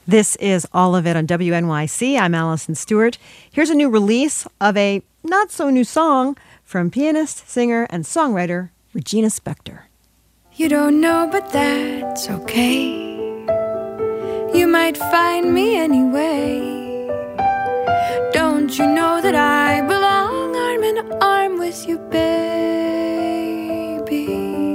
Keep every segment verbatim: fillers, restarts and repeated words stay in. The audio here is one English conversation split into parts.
This is All of It on W N Y C. I'm Allison Stewart. Here's a new release of a not-so-new song from pianist, singer, and songwriter Regina Spektor. You don't know, but that's okay. You might find me anyway. Don't you know that I belong arm in arm with you, baby?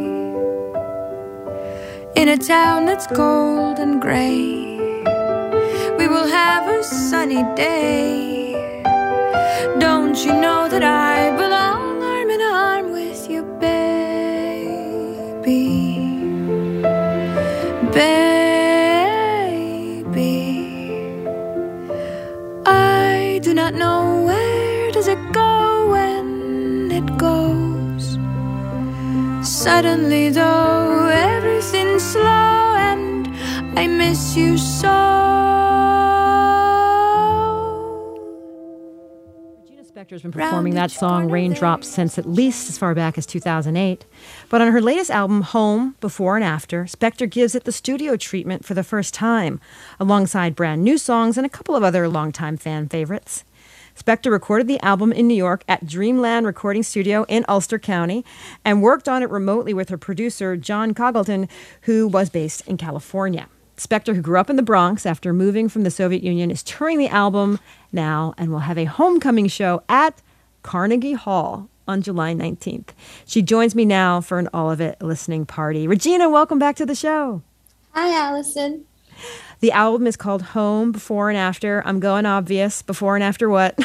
In a town that's cold and gray, we will have a sunny day. Don't you know that I belong arm in arm with you, baby? Baby, I do not know where does it go when it goes. Suddenly though, everything's slow and I miss you so. Spektor's been performing that song, Raindrops, since at least as far back as two thousand eight. But on her latest album, Home, Before and After, Spektor gives it the studio treatment for the first time, alongside brand new songs and a couple of other longtime fan favorites. Spektor recorded the album in New York at Dreamland Recording Studio in Ulster County and worked on it remotely with her producer, John Congleton, who was based in California. Spektor, who grew up in the Bronx after moving from the Soviet Union, is touring the album now and will have a homecoming show at Carnegie Hall on July nineteenth. She joins me now for an All of It listening party. Regina, welcome back to the show. Hi, Allison. The album is called Home, Before and After. I'm going obvious. Before and after what?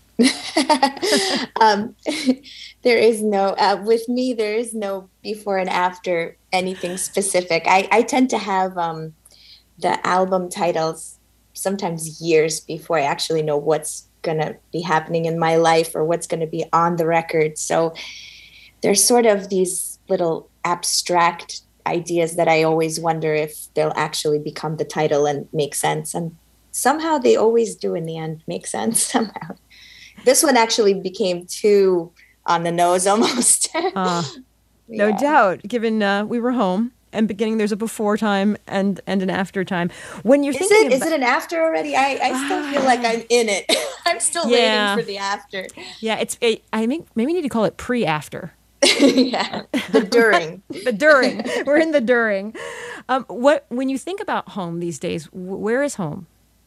um, there is no, uh, with me, there is no before and after anything specific. I, I tend to have... Um, the album titles sometimes years before I actually know what's going to be happening in my life or what's going to be on the record. So there's sort of these little abstract ideas that I always wonder if they'll actually become the title and make sense. And somehow they always do in the end make sense somehow. This one actually became too on the nose almost. uh, no yeah. doubt, given uh, we were home. And beginning, there's a before time and, and an after time. When you're is thinking, it about, is it an after already? I, I still feel like I'm in it. I'm still yeah. waiting for the after. Yeah, it's. It, I think maybe we need to call it pre-after. yeah, the during. the during. We're in the during. Um, what when you think about home these days? Where is home?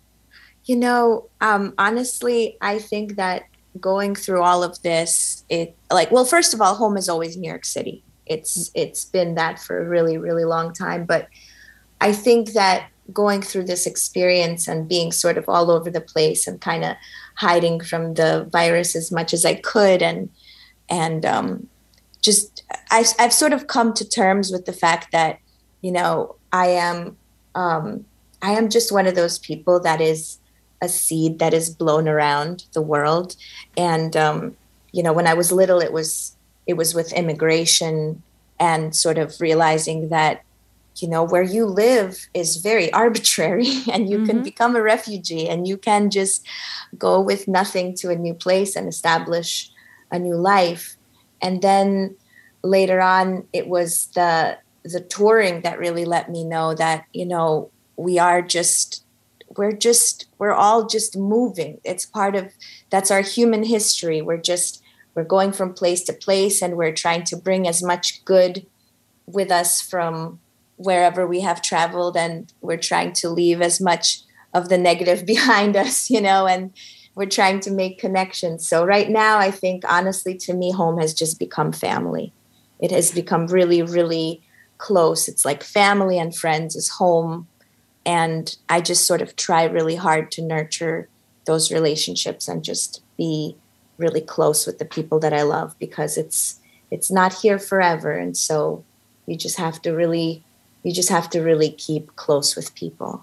You know, um, honestly, I think that going through all of this, it like well, first of all, home is always New York City. It's it's been that for a really, really long time. But I think that going through this experience and being sort of all over the place and kind of hiding from the virus as much as I could and and um, just I've, I've sort of come to terms with the fact that, you know, I am um, I am just one of those people that is a seed that is blown around the world. And, um, you know, when I was little, it was It was with immigration and sort of realizing that, you know, where you live is very arbitrary and you mm-hmm. can become a refugee and you can just go with nothing to a new place and establish a new life. And then later on, it was the the touring that really let me know that, you know, we are just, we're just, we're all just moving. It's part of, that's our human history. We're just, We're going from place to place and we're trying to bring as much good with us from wherever we have traveled. And we're trying to leave as much of the negative behind us, you know, and we're trying to make connections. So right now, I think, honestly, to me, home has just become family. It has become really, really close. It's like family and friends is home. And I just sort of try really hard to nurture those relationships and just be really close with the people that I love, because it's it's not here forever. And so you just have to really you just have to really keep close with people.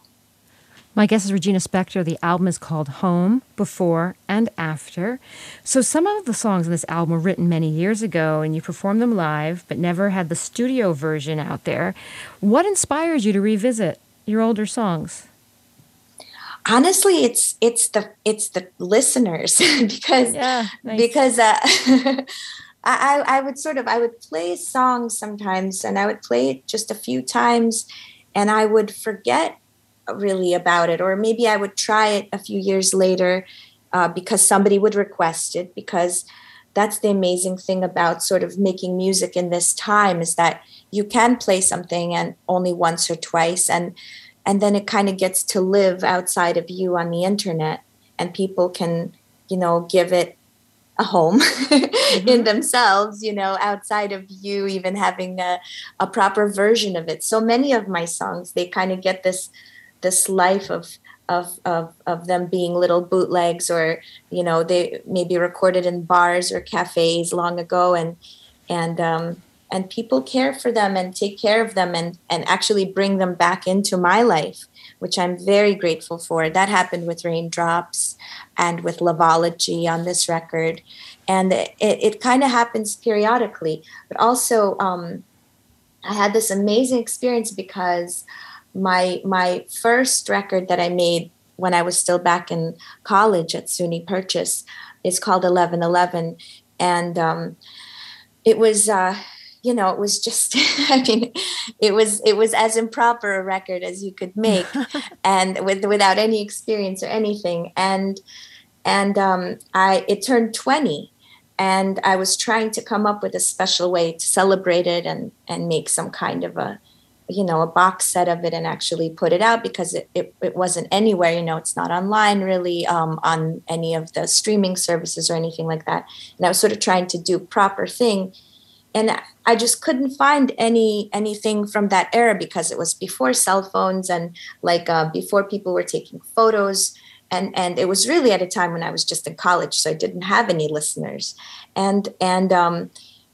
My guest is Regina Spektor. The album is called Home, Before and After. So some of the songs in this album were written many years ago and you performed them live but never had the studio version out there. What inspires you to revisit your older songs? Honestly, it's it's the it's the listeners because yeah, nice. because uh, I I would sort of I would play songs sometimes and I would play it just a few times and I would forget really about it, or maybe I would try it a few years later uh, because somebody would request it, because that's the amazing thing about sort of making music in this time, is that you can play something and only once or twice, and and then it kind of gets to live outside of you on the internet, and people can, you know, give it a home mm-hmm. in themselves, you know, outside of you even having a, a proper version of it. So many of my songs, they kind of get this this life of Of, of of them being little bootlegs, or you know, they maybe recorded in bars or cafes long ago, and and um, and people care for them and take care of them, and and actually bring them back into my life, which I'm very grateful for. That happened with Raindrops and with Loveology on this record, and it, it kind of happens periodically. But also, um, I had this amazing experience because My my first record that I made when I was still back in college at SUNY Purchase is called eleven eleven, and um, it was uh, you know, it was just I mean it was it was as improper a record as you could make, and with without any experience or anything, and and um, I it turned twenty. And I was trying to come up with a special way to celebrate it, and and make some kind of a, you know, a box set of it and actually put it out, because it, it, it wasn't anywhere, you know, it's not online really um, on any of the streaming services or anything like that. And I was sort of trying to do proper thing. And I just couldn't find any anything from that era, because it was before cell phones and like uh, before people were taking photos. And, and it was really at a time when I was just in college, so I didn't have any listeners. And, and, um,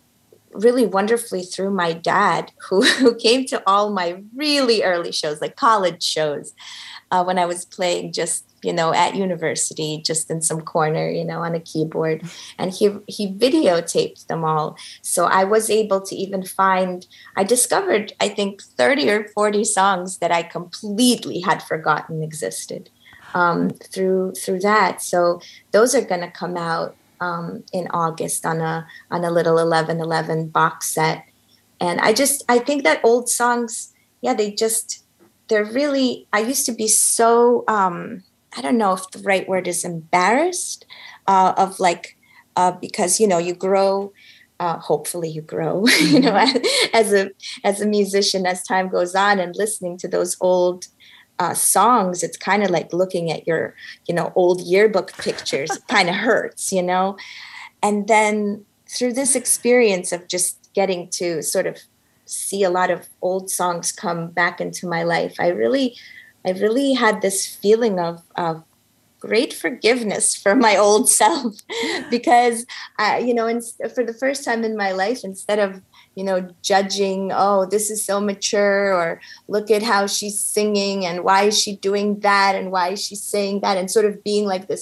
really wonderfully through my dad, who, who came to all my really early shows, like college shows, uh, when I was playing just, you know, at university, just in some corner, you know, on a keyboard. And he he videotaped them all. So I was able to even find, I discovered, I think, thirty or forty songs that I completely had forgotten existed um, through through that. So those are going to come out Um, in August on a on a little eleven eleven box set. And I just I think that old songs, yeah, they just they're really, I used to be so um, I don't know if the right word is embarrassed uh, of like uh, because you know you grow, uh, hopefully you grow, you know, as a as a musician as time goes on, and listening to those old Uh, songs, it's kind of like looking at your, you know, old yearbook pictures. It kind of hurts, you know. And then through this experience of just getting to sort of see a lot of old songs come back into my life, I really, I really had this feeling of, of great forgiveness for my old self, because, I, you know, in, for the first time in my life, instead of, you know, judging, oh, this is so mature, or look at how she's singing and why is she doing that and why is she saying that, and sort of being like this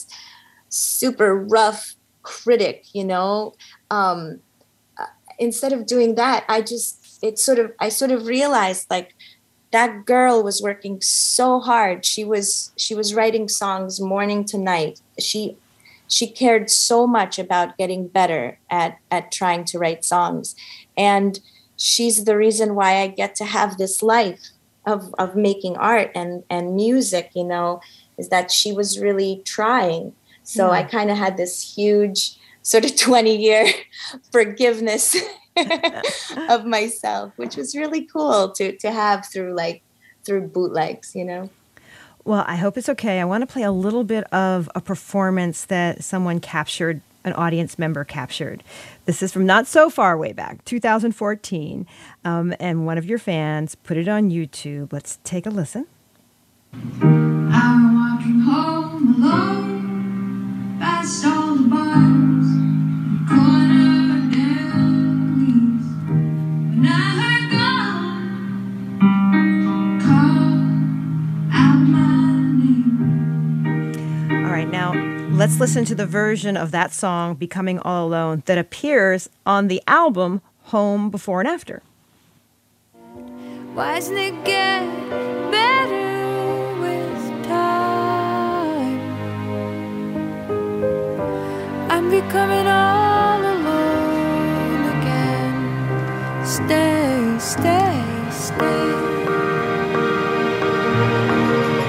super rough critic, you know, um, uh, instead of doing that, I just, it sort of, I sort of realized like that girl was working so hard. She was, she was writing songs morning to night. She, she cared so much about getting better at, at trying to write songs. And she's the reason why I get to have this life of, of making art and, and music, you know, is that she was really trying. So yeah. I kind of had this huge sort of twenty year forgiveness of myself, which was really cool to, to have through like through bootlegs, you know. Well, I hope it's okay. I want to play a little bit of a performance that someone captured, an audience member captured. This is from not so far way back, two thousand fourteen, um, and one of your fans put it on YouTube. Let's take a listen. I'm walking home alone, past all the bars, corner delis. When I heard God call out my name. All right, now let's listen to the version of that song, Becoming All Alone, that appears on the album Home Before and After. Why doesn't it get better with time? I'm becoming all alone again. Stay, stay, stay.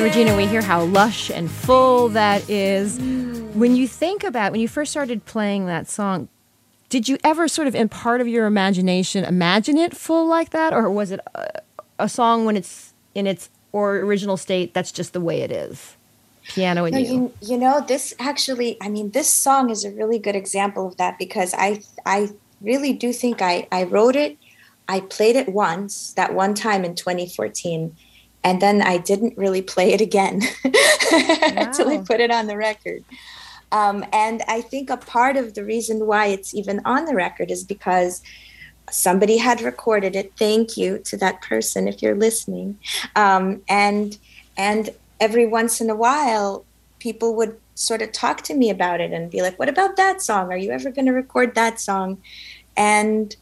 Regina, we hear how lush and full that is. When you think about, when you first started playing that song, did you ever sort of, in part of your imagination, imagine it full like that? Or was it a, a song when it's in its or original state, that's just the way it is? Piano and no, you. you. You know, this actually, I mean, this song is a really good example of that because I, I really do think I, I wrote it. I played it once, that one time in twenty fourteen. And then I didn't really play it again until Wow. I put it on the record. Um, and I think a part of the reason why it's even on the record is because somebody had recorded it. Thank you to that person if you're listening. Um, and and every once in a while, people would sort of talk to me about it and be like, what about that song? Are you ever going to record that song? And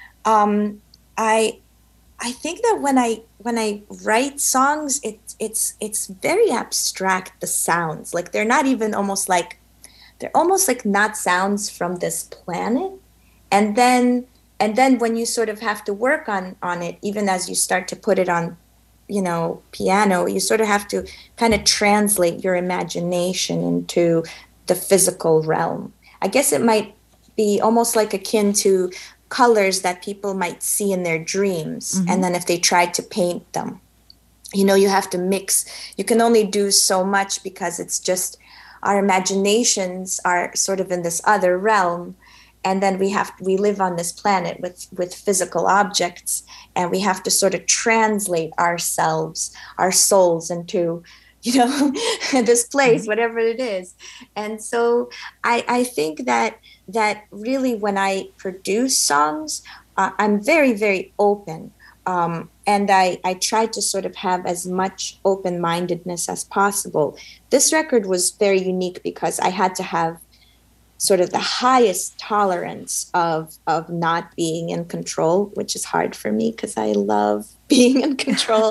um, I I think that when I when I write songs, it's it's it's very abstract, the sounds. Like they're not even almost like they're almost like not sounds from this planet. And then and then when you sort of have to work on on it, even as you start to put it on, you know, piano, you sort of have to kind of translate your imagination into the physical realm. I guess it might be almost like akin to colors that people might see in their dreams. Mm-hmm. And then if they tried to paint them, you know, you have to mix. You can only do so much because it's just our imaginations are sort of in this other realm. And then we have we live on this planet with, with physical objects, and we have to sort of translate ourselves, our souls into, you know, this place, mm-hmm. whatever it is. And so I, I think that that really when I produce songs, uh, I'm very, very open. Um, and I, I try to sort of have as much open-mindedness as possible. This record was very unique because I had to have sort of the highest tolerance of of not being in control, which is hard for me because I love being in control.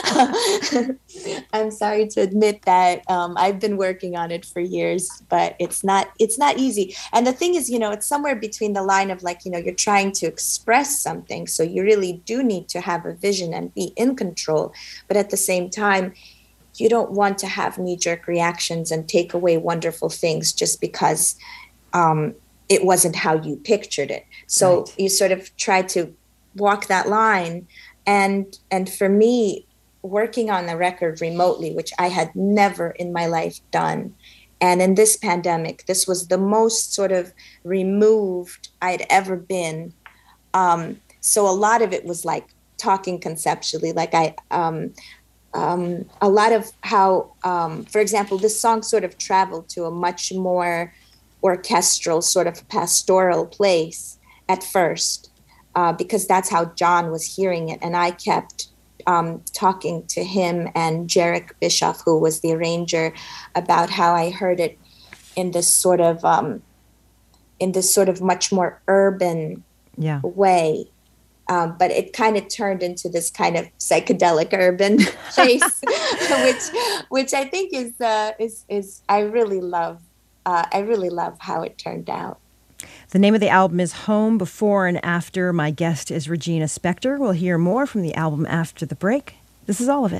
I'm sorry to admit that. Um, I've been working on it for years, but it's not it's not easy. And the thing is, you know, it's somewhere between the line of like, you know, you're trying to express something, so you really do need to have a vision and be in control. But at the same time, you don't want to have knee-jerk reactions and take away wonderful things just because Um, it wasn't how you pictured it. So right. You sort of try to walk that line. And and for me, working on the record remotely, which I had never in my life done, and in this pandemic, this was the most sort of removed I'd ever been. Um, so a lot of it was like talking conceptually, like I, um, um, a lot of how, um, for example, this song sort of traveled to a much more orchestral sort of pastoral place at first, uh, because that's how John was hearing it. And I kept um, talking to him and Jarek Bischoff, who was the arranger, about how I heard it in this sort of, um, in this sort of much more urban yeah. way. Um, but it kind of turned into this kind of psychedelic urban place, which, which I think is, uh, is, is, I really love. Uh, I really love how it turned out. The name of the album is Home, Before and After. My guest is Regina Spektor. We'll hear more from the album after the break. This is All of It.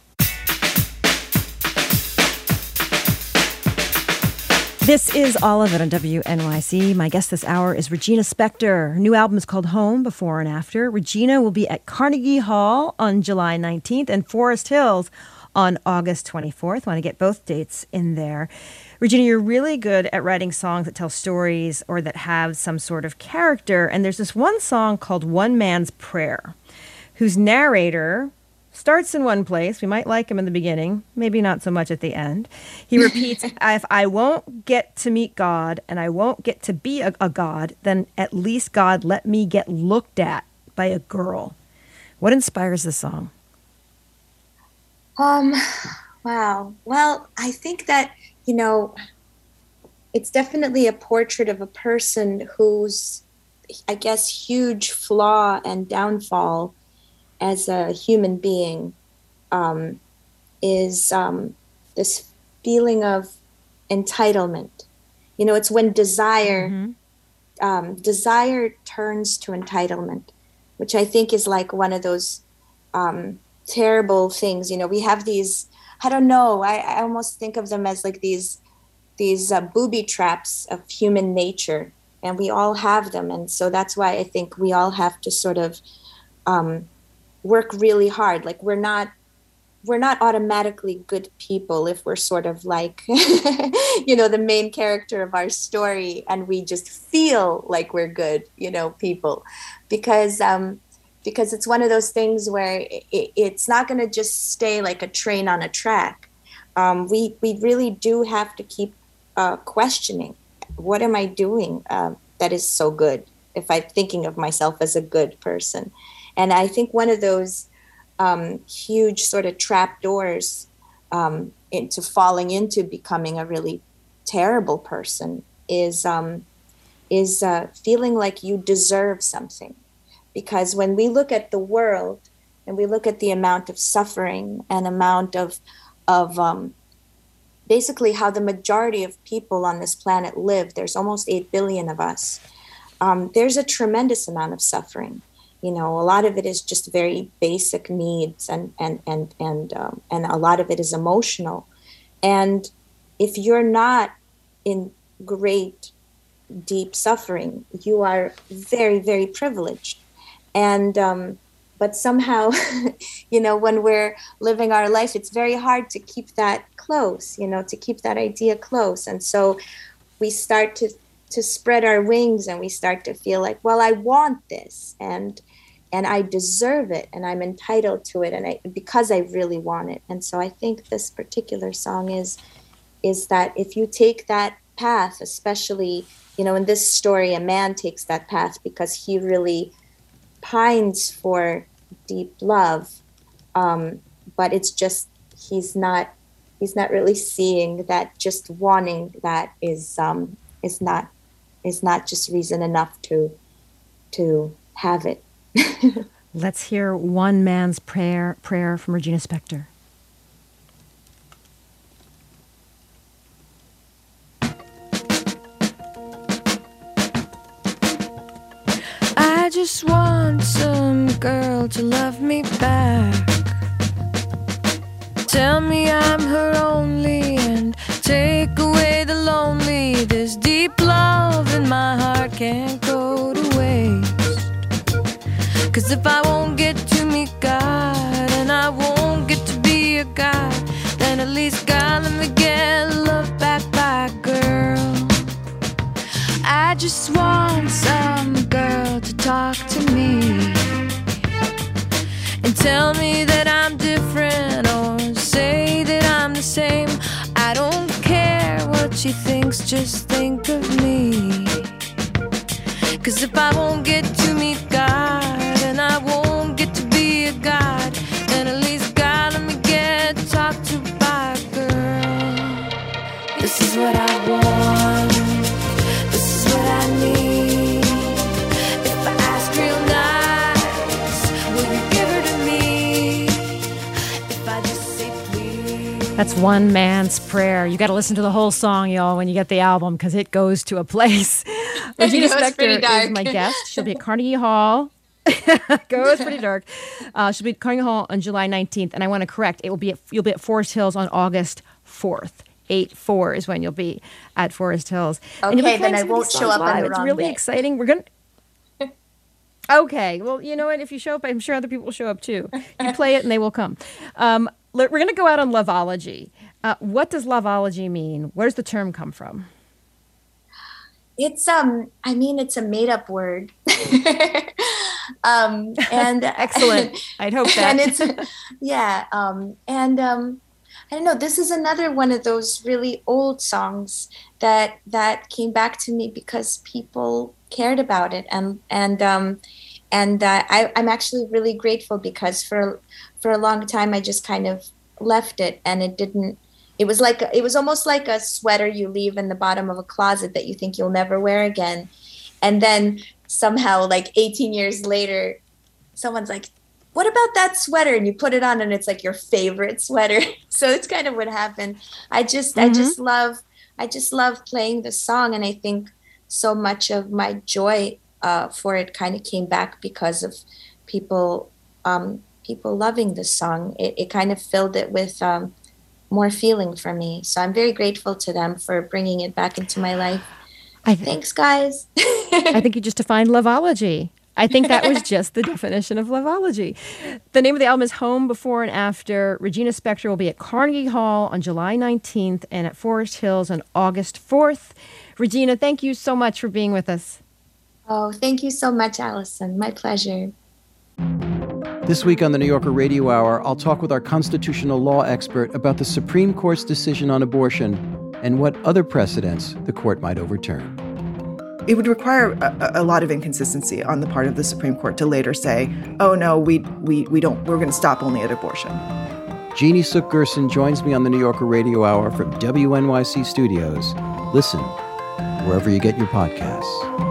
This is All of It on W N Y C. My guest this hour is Regina Spektor. Her new album is called Home, Before and After. Regina will be at Carnegie Hall on July nineteenth and Forest Hills on August twenty-fourth. Want to get both dates in there. Regina, you're really good at writing songs that tell stories or that have some sort of character. And there's this one song called One Man's Prayer, whose narrator starts in one place. We might like him in the beginning, maybe not so much at the end. He repeats, if I won't get to meet God and I won't get to be a, a God, then at least God let me get looked at by a girl. What inspires this song? Um, wow. Well, I think that, you know, it's definitely a portrait of a person whose, I guess, huge flaw and downfall as a human being um, is um, this feeling of entitlement. You know, it's when desire, mm-hmm. um, desire turns to entitlement, which I think is like one of those um, terrible things. You know, we have these I don't know. I, I almost think of them as like these these uh, booby traps of human nature, and we all have them. And so that's why I think we all have to sort of um, work really hard. Like we're not we're not automatically good people if we're sort of like, you know, the main character of our story, and we just feel like we're good, you know, people, because um, because it's one of those things where it, it's not going to just stay like a train on a track. Um, we we really do have to keep uh, questioning, what am I doing uh, that is so good? If I'm thinking of myself as a good person, and I think one of those Um, huge sort of trap doors um, into falling into becoming a really terrible person is um, is uh, feeling like you deserve something. Because when we look at the world and we look at the amount of suffering and amount of of um, basically how the majority of people on this planet live, there's almost eight billion of us. Um, there's a tremendous amount of suffering. You know, a lot of it is just very basic needs, and and and and um, and a lot of it is emotional. And if you're not in great, deep suffering, you are very, very privileged. And um, but somehow, you know, when we're living our life, it's very hard to keep that close. You know, to keep that idea close, and so we start to to spread our wings, and we start to feel like, well, I want this, and and I deserve it, and I'm entitled to it, and I, because I really want it. And so I think this particular song is is that if you take that path, especially, you know, in this story, a man takes that path because he really pines for deep love, um, but it's just he's not he's not really seeing that just wanting that is um, is not is not just reason enough to to have it. Let's hear One Man's Prayer prayer from Regina Spektor. I just want some girl to love me back. Tell me I'm her only, and take away the lonely. This deep love in my heart can't go to waste. 'Cause if I won't get to meet God, and I won't get to be a God, then at least God, let me get love back by girl. I just want some girl to talk to me and tell me that I'm different, or say that I'm the same. I don't care what she thinks, just think of me. 'Cause if I won't get to meet God, and I won't get to be a God, then at least God, let me get talked to by a girl. This is what I want, this is what I need. If I ask real nice, will you give her to me? If I just say please. That's One Man's Prayer. You got to listen to the whole song, y'all, when you get the album, because it goes to a place. Regina Spektor is my guest. She'll be at Carnegie Hall. Goes pretty dark. Uh, she'll be at Carnegie Hall on July nineteenth, and I want to correct. It will be at, you'll be at Forest Hills on August fourth. eight four is when you'll be at Forest Hills. Okay, then I won't show up on the wrong It's really day. exciting. We're gonna. Okay, well, you know what? If you show up, I'm sure other people will show up too. You play it, and they will come. Um, we're going to go out on Loveology. Uh, what does Loveology mean? Where does the term come from? It's um, I mean, it's a made-up word. um, and Excellent. I'd hope that. And it's yeah, um, and um, I don't know. This is another one of those really old songs that that came back to me because people cared about it, and and um, and uh, I, I'm actually really grateful because for for a long time I just kind of left it, and it didn't. It was like it was almost like a sweater you leave in the bottom of a closet that you think you'll never wear again, and then somehow, like eighteen years later, someone's like, "What about that sweater?" And you put it on, and it's like your favorite sweater. So it's kind of what happened. I just, mm-hmm. I just love, I just love playing the song, and I think so much of my joy uh, for it kind of came back because of people, um, people loving the song. It, it kind of filled it with. Um, more feeling for me. So I'm very grateful to them for bringing it back into my life. I th- Thanks, guys. I think you just defined Loveology. I think that was just the definition of Loveology. The name of the album is Home, Before and After. Regina Spektor will be at Carnegie Hall on July nineteenth and at Forest Hills on August fourth. Regina, thank you so much for being with us. Oh, thank you so much, Allison. My pleasure. This week on the New Yorker Radio Hour, I'll talk with our constitutional law expert about the Supreme Court's decision on abortion and what other precedents the court might overturn. It would require a, a lot of inconsistency on the part of the Supreme Court to later say, oh, no, we we we don't, we're going to stop only at abortion. Jeannie Suk Gerson joins me on the New Yorker Radio Hour from W N Y C Studios. Listen wherever you get your podcasts.